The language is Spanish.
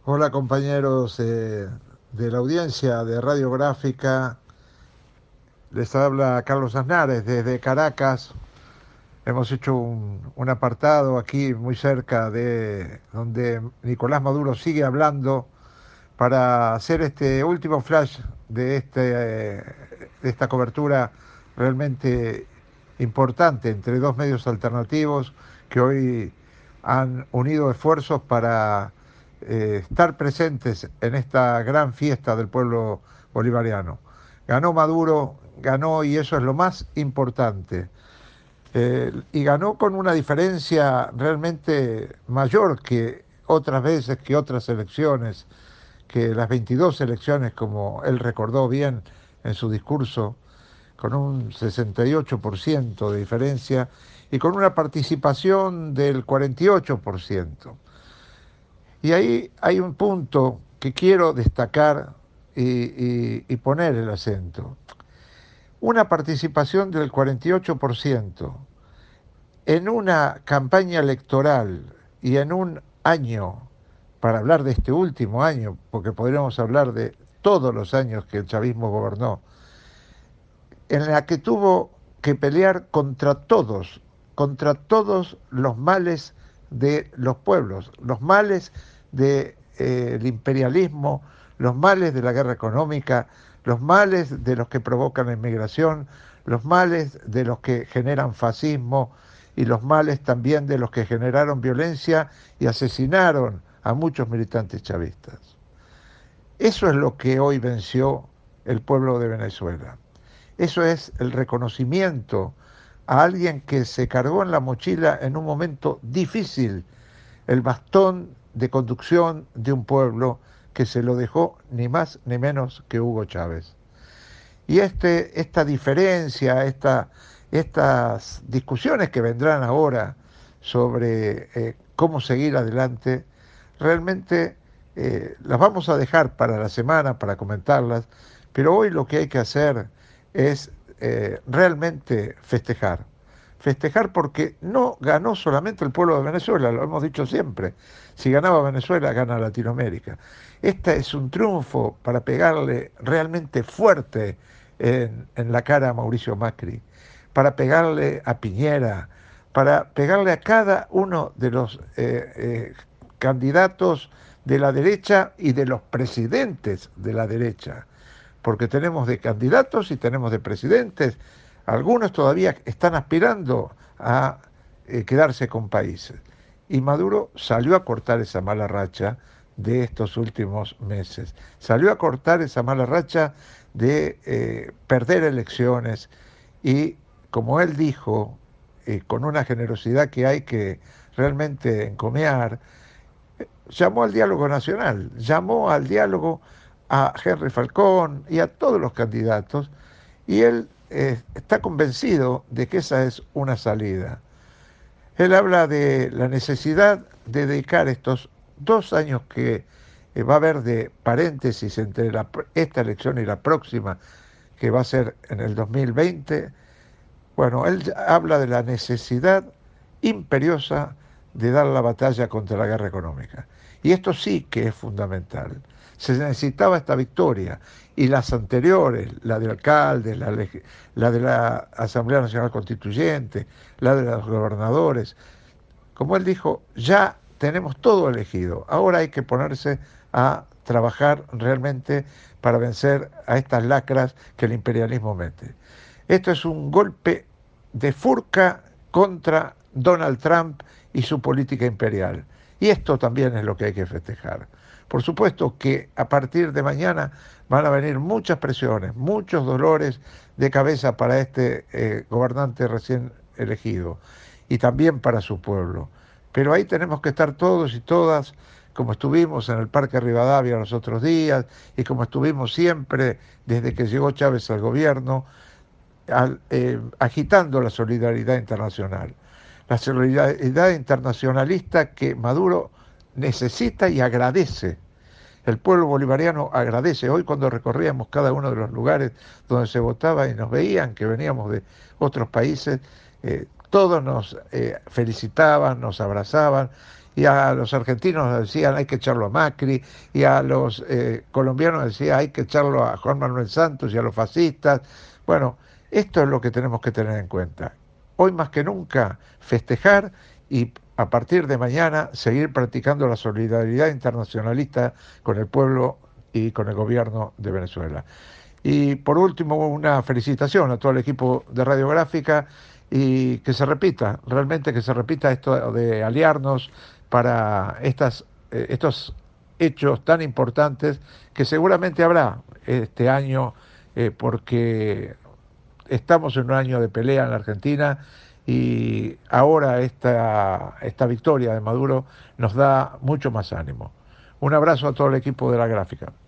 Hola compañeros de la audiencia de Radiográfica, les habla Carlos Aznares desde Caracas. Hemos hecho un apartado aquí muy cerca de donde Nicolás Maduro sigue hablando para hacer este último flash de esta cobertura realmente importante entre dos medios alternativos que hoy han unido esfuerzos para estar presentes en esta gran fiesta del pueblo bolivariano. Ganó Maduro, ganó y eso es lo más importante. Y ganó con una diferencia realmente mayor que otras veces, que otras elecciones, que las 22 elecciones, como él recordó bien en su discurso, con un 68% de diferencia y con una participación del 48%. Y ahí hay un punto que quiero destacar y poner el acento. Una participación del 48% en una campaña electoral y en un año, para hablar de este último año, porque podríamos hablar de todos los años que el chavismo gobernó, en la que tuvo que pelear contra todos los males de los pueblos, los males del imperialismo, los males de la guerra económica, los males de los que provocan la inmigración, los males de los que generan fascismo y los males también de los que generaron violencia y asesinaron a muchos militantes chavistas. Eso es lo que hoy venció el pueblo de Venezuela. Eso es el reconocimiento a alguien que se cargó en la mochila en un momento difícil el bastón de conducción de un pueblo que se lo dejó ni más ni menos que Hugo Chávez. Y esta diferencia, estas discusiones que vendrán ahora sobre cómo seguir adelante, realmente las vamos a dejar para la semana, para comentarlas, pero hoy lo que hay que hacer es realmente festejar. Festejar porque no ganó solamente el pueblo de Venezuela, lo hemos dicho siempre. Si ganaba Venezuela, gana Latinoamérica. Este es un triunfo para pegarle realmente fuerte en la cara a Mauricio Macri, para pegarle a Piñera, para pegarle a cada uno de los candidatos de la derecha y de los presidentes de la derecha, porque tenemos de candidatos y tenemos de presidentes. Algunos todavía están aspirando a quedarse con países. Y Maduro salió a cortar esa mala racha de estos últimos meses. Salió a cortar esa mala racha de perder elecciones y, como él dijo, con una generosidad que hay que realmente encomiar, llamó al diálogo nacional, llamó al diálogo a Henry Falcón y a todos los candidatos, y él está convencido de que esa es una salida. Él habla de la necesidad de dedicar estos 2 años que va a haber de paréntesis entre esta elección y la próxima, que va a ser en el 2020. Bueno, él habla de la necesidad imperiosa de dar la batalla contra la guerra económica. Y esto sí que es fundamental. Se necesitaba esta victoria y las anteriores, la del alcalde, la de la Asamblea Nacional Constituyente, la de los gobernadores. Como él dijo, ya tenemos todo elegido. Ahora hay que ponerse a trabajar realmente para vencer a estas lacras que el imperialismo mete. Esto es un golpe de furca contra Donald Trump y su política imperial. Y esto también es lo que hay que festejar. Por supuesto que a partir de mañana van a venir muchas presiones, muchos dolores de cabeza para este gobernante recién elegido y también para su pueblo. Pero ahí tenemos que estar todos y todas, como estuvimos en el Parque Rivadavia los otros días y como estuvimos siempre desde que llegó Chávez al gobierno, agitando la solidaridad internacional. La solidaridad internacionalista que Maduro necesita y agradece. El pueblo bolivariano agradece. Hoy cuando recorríamos cada uno de los lugares donde se votaba y nos veían que veníamos de otros países, todos nos felicitaban, nos abrazaban y a los argentinos decían hay que echarlo a Macri, y a los colombianos decían hay que echarlo a Juan Manuel Santos y a los fascistas. Bueno, esto es lo que tenemos que tener en cuenta. Hoy más que nunca festejar y a partir de mañana seguir practicando la solidaridad internacionalista con el pueblo y con el gobierno de Venezuela. Y por último, una felicitación a todo el equipo de Radiográfica y que se repita, realmente que se repita esto de aliarnos para estos hechos tan importantes que seguramente habrá este año, porque estamos en un año de pelea en la Argentina y ahora esta victoria de Maduro nos da mucho más ánimo. Un abrazo a todo el equipo de la gráfica.